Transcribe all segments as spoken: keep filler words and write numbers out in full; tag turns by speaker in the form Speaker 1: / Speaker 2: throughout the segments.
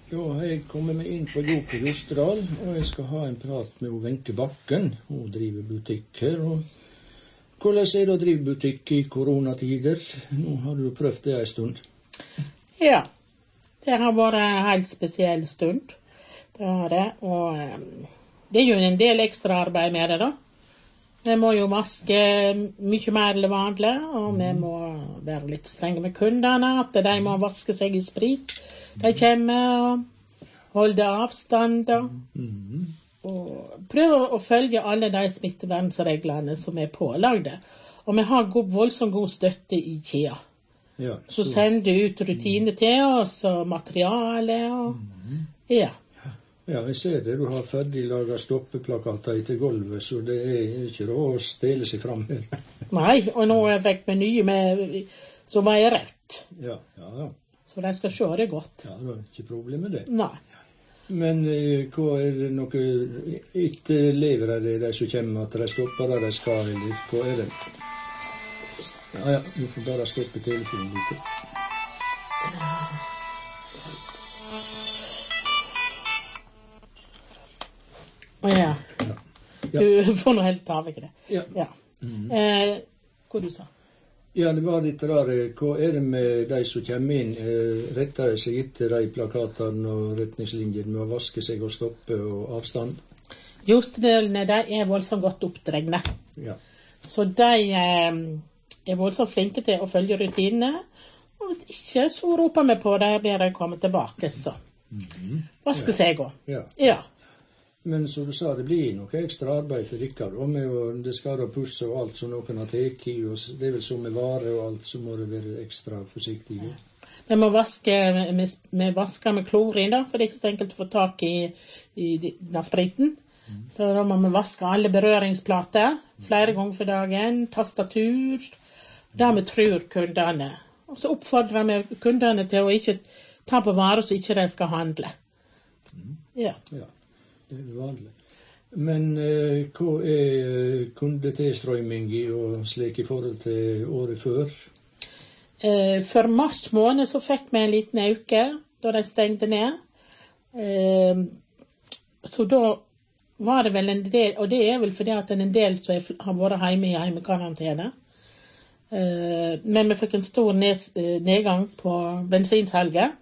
Speaker 1: Ja, jeg kommer meg inn på Joko Jostedal, og jeg skal ha en prat med Wenche Bakken. Hun driver butikk her. Og hvordan er det å drive butikk i koronatider? Nå har du prøvd det en stund.
Speaker 2: Ja, det har vært en helt spesiell stund. Det har det, og um, det er jo en del ekstra arbeid med det da. Vi må jo vaske mye mer enn vanlig, og vi må være litt strenge med kundene, at de må vaske seg i sprit. De kommer og holder avstand, mm-hmm. og prøver å følge alle de smittevernsreglene som er pålagde. Og vi har god, voldsomt god støtte i Kia. Ja, så. så sender ut rutiner til oss, og materiale, og mm-hmm. ja.
Speaker 1: Ja, jeg ser det. Du har ferdig laget stoppeplakater til gulvet, så det er ikke da å stele seg frem her.
Speaker 2: Nei, og nå er jeg vekk med nye med, som er rødt.
Speaker 1: Ja, ja, ja.
Speaker 2: Så de skal se det godt.
Speaker 1: Ja, det er ikke problem med det.
Speaker 2: Nei.
Speaker 1: Men eh, hva er det noe, etterlever det de som kommer, at de stopper der de skal, eller hva er det? Ja, ja, du får bare stoppe telefonen litt.
Speaker 2: Ja. Ja. Ja. Du får nå helt ta vekk det.
Speaker 1: Ja.
Speaker 2: Ja. Mm. Eh, hva du sa?
Speaker 1: Ja, det var litt rare. Hva er det med de som kommer inn? Eh, retter de seg etter de plakatene og retningslinjene med å vaske seg og stoppe og avstand?
Speaker 2: Jostedalene, de er voldsomt godt oppdregne.
Speaker 1: Ja.
Speaker 2: Så de eh, er voldsomt flinke til å følge rutinene. Og hvis ikke, så roper vi på dem, blir de kommet tilbake, så. Mm-hmm. Vaske ja. seg også.
Speaker 1: Ja.
Speaker 2: Ja.
Speaker 1: Men som du sa, det blir noe ekstra arbeid for dere, og det skal da pusse og alt som noen har teket i, og det er vel som med vare og alt, så må det være ekstra forsiktige.
Speaker 2: Ja. Vi må vaske med, med vasker med klorin da, for det er ikke så enkelt å få tak i, i den spriten. Mm. Så da må vi vaske alle berøringsplater flere ganger for dagen, tastatur, der vi tror kundene. Og så oppfordrer vi kundene til å ikke ta på varer så ikke de skal handle.
Speaker 1: Mm.
Speaker 2: Ja.
Speaker 1: Ja. Det er vanlig. Men eh, hva er kundetilstrømming og slik i forhold til året før?
Speaker 2: Eh, for mars måned så fikk vi en liten øke da de stengte ned. Eh, så da var det vel en del, og det er vel fordi at en del som har vært hjemme i hjemmekarantene. Eh, men vi fikk en stor nes, nedgang på bensinsalget.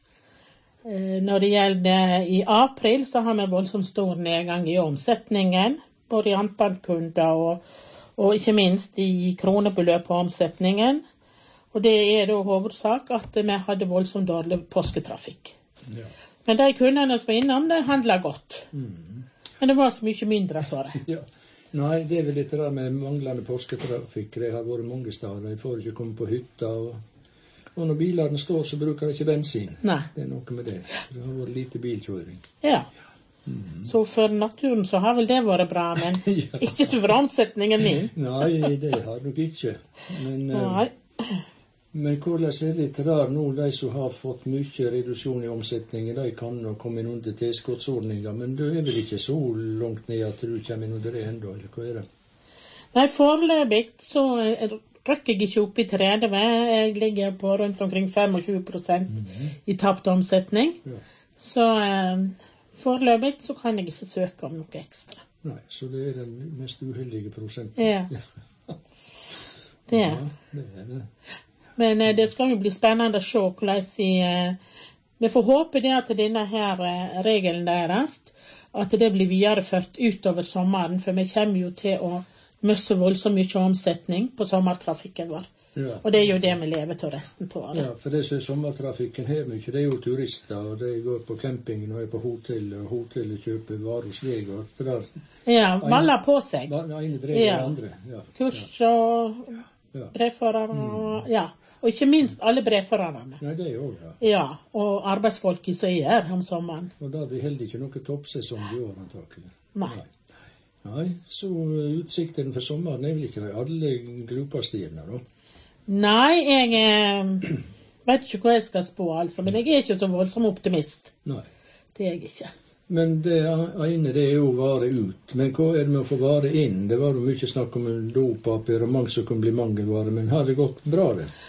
Speaker 2: Når det gjelder i april, så har vi voldsomt stor nedgang i omsetningen, både i antall kunder og, og ikke minst i kronebeløp på omsetningen. Og det er da hovedsak at vi hadde voldsomt dårlig påsketrafikk. Ja. Men de kundene som var innom, de handlet godt. Mm. Men det var så mye mindre, tror jeg. Ja.
Speaker 1: Nei, det er vel litt der med manglende påsketrafikk. Det har vært mange steder. De får ikke komme på hytta og... Og når bilene står, så bruker de ikke bensin.
Speaker 2: Nei.
Speaker 1: Det er noe med det. Det har vært lite bilkjøring.
Speaker 2: Ja. Mm. Så for naturen så har vel det vært bra, men ja. Ikke for omsetningen min.
Speaker 1: Nei, det har nok ikke. Men, Nei. Men hvordan er det til der nå, de som har fått mye reduksjon i omsetningen, de kan nå komme inn under tilskottsordninger, men du er vel ikke så langt ned at du kommer inn under det enda, eller hva er det?
Speaker 2: Nei, foreløpig så er røkker jeg ikke opp i tretti. Jeg ligger på rundt omkring tjuefem prosent mm-hmm. i tapt omsetning. Ja. Så eh, foreløpig så kan jeg ikke søke om noe ekstra.
Speaker 1: Nei, så det er den mest uheldige prosenten.
Speaker 2: Ja. Det er.
Speaker 1: Ja, det er det.
Speaker 2: Men eh, det skal jo bli spennende å se hvordan vi, eh, vi får håpe det at denne her eh, regelen deres, at det blir videreført utover sommeren, for vi kommer jo til å møsse voldsomt mye omsetning på sommertrafikken vår. Ja. Og det er jo det vi lever til resten på. Det.
Speaker 1: Ja, for det som er sommertrafikken her mye, det er jo turister, og de går på campingen og er på hotell, og hotellet kjøper varer hos deg, og det der.
Speaker 2: Ja, maler på seg.
Speaker 1: Den ene drev ja. andre. Ja.
Speaker 2: Kurs og ja. brevførere, mm. ja. Og ikke minst alle brevførerne.
Speaker 1: Nei, det er jo, ja.
Speaker 2: Ja, og arbeidsfolk i søyer om sommeren.
Speaker 1: Og da har vi heller ikke noe toppsesong i år, antakelig.
Speaker 2: Nei. Nei.
Speaker 1: Nei, så utsikten for sommeren er vel ikke det alle grupastivene, da?
Speaker 2: Nei, jeg eh, vet ikke hva jeg skal spå, altså, men jeg er ikke så voldsom optimist.
Speaker 1: Nei.
Speaker 2: Det er jeg ikke.
Speaker 1: Men det ene, det er jo vare ut. Men hva er det med å få vare inn? Det var jo mye snakk om dopapir og mange som kan bli mangelvare, men har det gått bra, det?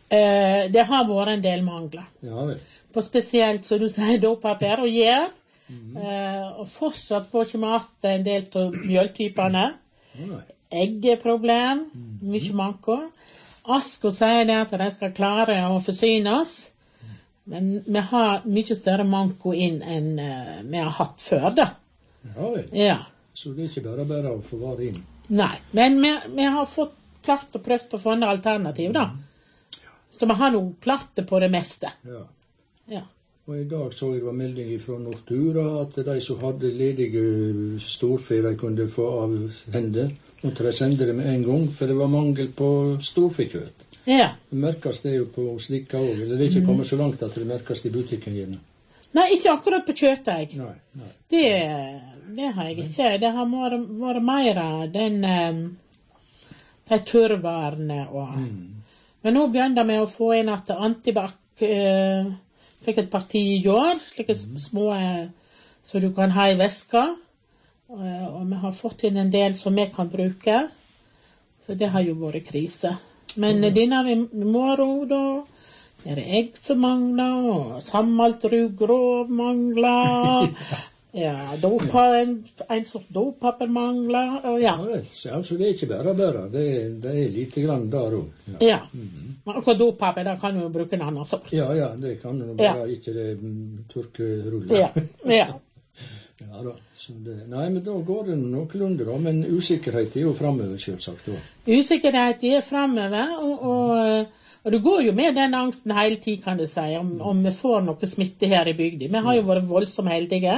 Speaker 2: Eh, det har vært en del mangler.
Speaker 1: Ja vel.
Speaker 2: På spesielt, som du sier, dopapir og gjær.
Speaker 1: Mhm.
Speaker 2: Eh, og fortsatt får ikke mat en del av mjøltypene.
Speaker 1: Å nei.
Speaker 2: Eggeproblem,
Speaker 1: Mhm.
Speaker 2: mye manko. Asko sier det at de skal klare å forsyne oss, men vi har mye større manko inn enn eh, vi har hatt før, da.
Speaker 1: Ja vel.
Speaker 2: Ja.
Speaker 1: Så det er ikke bare bare å få vare inn.
Speaker 2: Nei, men vi, vi har fått klart og prøvd å finne alternativ, da. Så vi har nå klart det på det meste.
Speaker 1: Ja.
Speaker 2: Ja.
Speaker 1: Og i dag så jeg det var melding fra Nortura at de som hadde ledige storfe de kunne få av hende, måtte de sende det med en gang, for det var mangel på storfekjøtt.
Speaker 2: Ja.
Speaker 1: Det merkes det jo på slikka òg, eller det er ikke kommet så langt at det merkes i butikken gjerne.
Speaker 2: Nei, ikke akkurat på kjøtteg.
Speaker 1: Nei, nei.
Speaker 2: Det, det har jeg ikke. Det har vært, vært mer av den um, de turvarene og
Speaker 1: Mm.
Speaker 2: Men nå begynner vi å få inn at Antibac uh, fikk et parti i år, slike mm. små uh, så du kan ha i veska. Uh, og vi har fått inn en del som vi kan bruke. Så det har jo vært krise. Men mm. denne i morgen, da er det egg som mangler, og sammalt ruggrov mangler. Ja, dopa, en, en sort dopapir mangler. Og ja.
Speaker 1: Ja vel, så altså det er ikke bare bare, det er, det er lite grann der òg. Ja.
Speaker 2: Ja.
Speaker 1: Mhm.
Speaker 2: Men akkurat dopapir, da kan du jo bruke en annen sort.
Speaker 1: Ja, ja, det kan du bare ikke det mm, tørkerulle.
Speaker 2: Ja, ja.
Speaker 1: Ja da, så det, nei, men da går det noenlunde da, men usikkerhet er jo fremover selvsagt da.
Speaker 2: Usikkerhet er fremover, og, og, og det går jo med den angsten hele tiden, kan du si, om, om vi får noe smitte her i bygden. Vi har jo vært voldsomt heldige,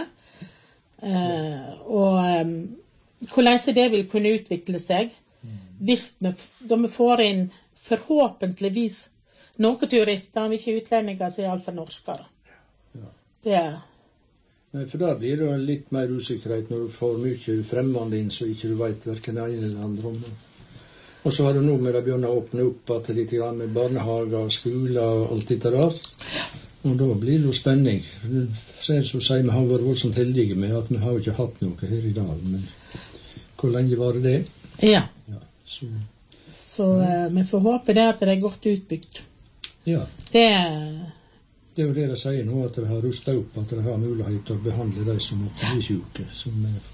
Speaker 2: eh, og um, hvordan det vil kunne utvikle seg, hvis vi, da vi får inn forhåpentligvis noen turister, om ikke utlendinger, så er alt for norskere.
Speaker 1: Ja.
Speaker 2: Det er...
Speaker 1: Nei, for da blir det litt mer usikkerhet når du får mye fremmede inn, så ikke du vet hverken det ene eller andre om det. Og så har du nå med å begynne å åpne opp at litt grann med barnehager, skoler og alt dette der. Og da blir det jo spenning. Så så sier vi har vært voldsomt heldige med at vi har ikke hatt noe her i dag, men hvor lenge var det det?
Speaker 2: Ja.
Speaker 1: Ja, så...
Speaker 2: Så uh, vi får håpe det at det er godt utbygd.
Speaker 1: Ja.
Speaker 2: Det
Speaker 1: Det er jo det de sier nå, at de har rustet opp, at de har mulighet til å behandle de som måtte bli syke. Så,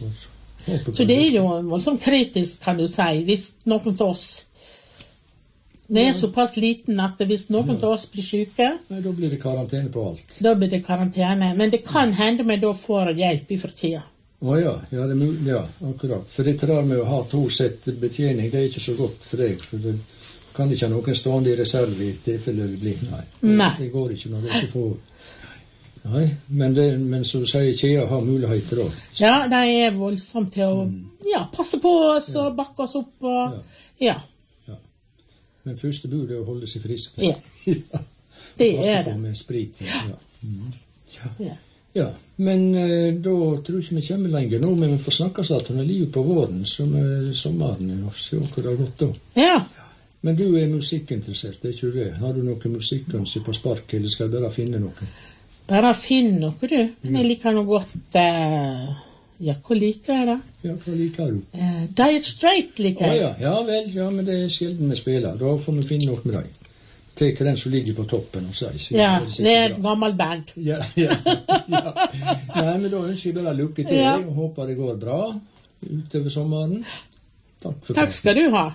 Speaker 2: så det er jo voldsomt kritisk, kan du si, hvis noen til oss det er ja. Såpass liten at hvis noen ja. Til oss blir syke,
Speaker 1: nei, da blir det karantene på alt.
Speaker 2: Da blir det karantene, men det kan hende vi da får hjelp i fortida.
Speaker 1: Å ja, ja, det er mulig, ja, akkurat. For dette der med å ha to sett betjening, det er ikke så godt for deg, for det kan ikke ha noen stående i reserve i tilfelle det blir. Nei.
Speaker 2: Nei.
Speaker 1: Det går ikke når det er så få. Nei, men, det, men så sier Kjea har muligheter da.
Speaker 2: Ja, de er voldsomt til å mm. ja, passe på oss og ja. Bakke oss opp. Og, ja. Ja. Ja. Men første bud er å holde seg frisk. Ja, det er det.
Speaker 1: Med sprit. Ja. Mm. Ja.
Speaker 2: Ja.
Speaker 1: Ja, men eh, da tror jeg ikke vi kommer lenger nå, men vi får snakke sånn at hun er livet på våren, som er sommeren, og se hvor det har gått da.
Speaker 2: Ja.
Speaker 1: Men du er musikkinteressert, er ikke du det? Har du noe musikkønske på spark, eller skal jeg bare finne noe?
Speaker 2: Bare finne noe, du. Men jeg liker noe godt... Uh, ja, hva liker jeg da?
Speaker 1: Ja, hva liker du?
Speaker 2: Uh, Dire Straits liker jeg.
Speaker 1: Å ja, ja vel, ja, men det er sjelden vi spiller. Da får vi finne noe med deg. Tek den som ligger på toppen og sier.
Speaker 2: Ja, det er et gammelt band.
Speaker 1: Ja, ja, ja. Nei, men da ønsker jeg bare lykke til, ja. Og håper det går bra utover sommeren. Takk for
Speaker 2: Takk skal du ha.